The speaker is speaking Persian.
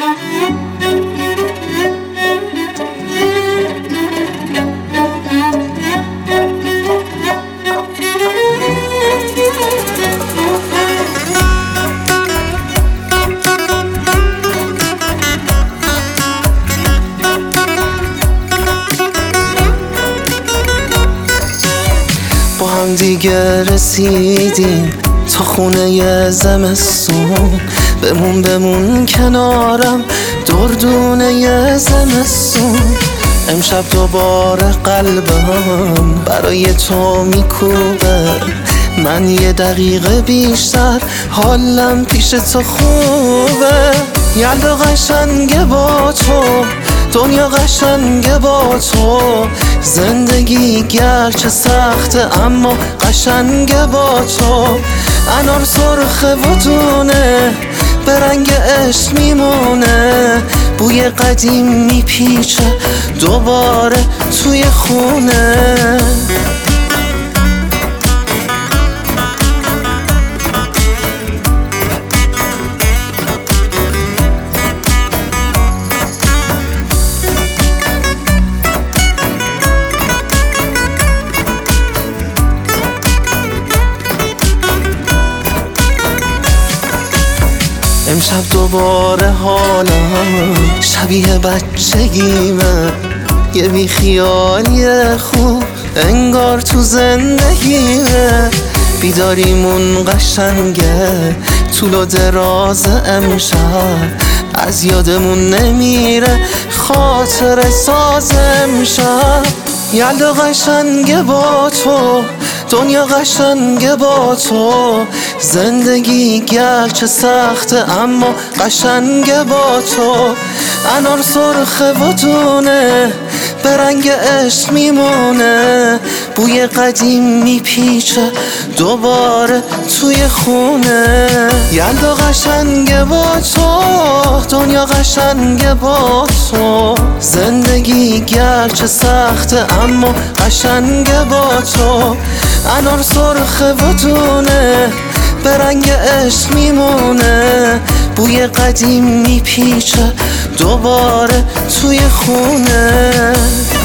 با هم دیگه رسیدیم تا خونه زمستون، بمون کنارم دردونه زمستون. امشب دوباره قلبم برای تو میکوبه، من یه دقیقه بیشتر حالم پیش تو خوبه. یلدا قشنگه با تو، دنیا قشنگه با تو، زندگی گرچه سخته اما قشنگه با تو. انار سرخه و دونه به رنگ عشق میمونه، بوی قدیم میپیچه دوباره توی خونه. امشب دوباره حالم شبیه بچگیمه، یه بیخیالی خوب انگار تو زندگیمه. بیداریمون قشنگه طول و دراز امشب، از یادمون نمیره خاطر ساز امشب. یلدا قشنگه با تو، دنیا قشنگه با تو، زندگی گرچه سخته اما قشنگه با تو. انار سرخه و دونه به رنگ عشق میمونه، بوی قدیم میپیچه دوباره توی خونه. یلدا قشنگه با تو، دنیا قشنگه با تو، زندگی گرچه سخته اما قشنگه با تو. انار سرخه و دونه به رنگ عشق میمونه، بوی قدیم میپیچه دوباره توی خونه.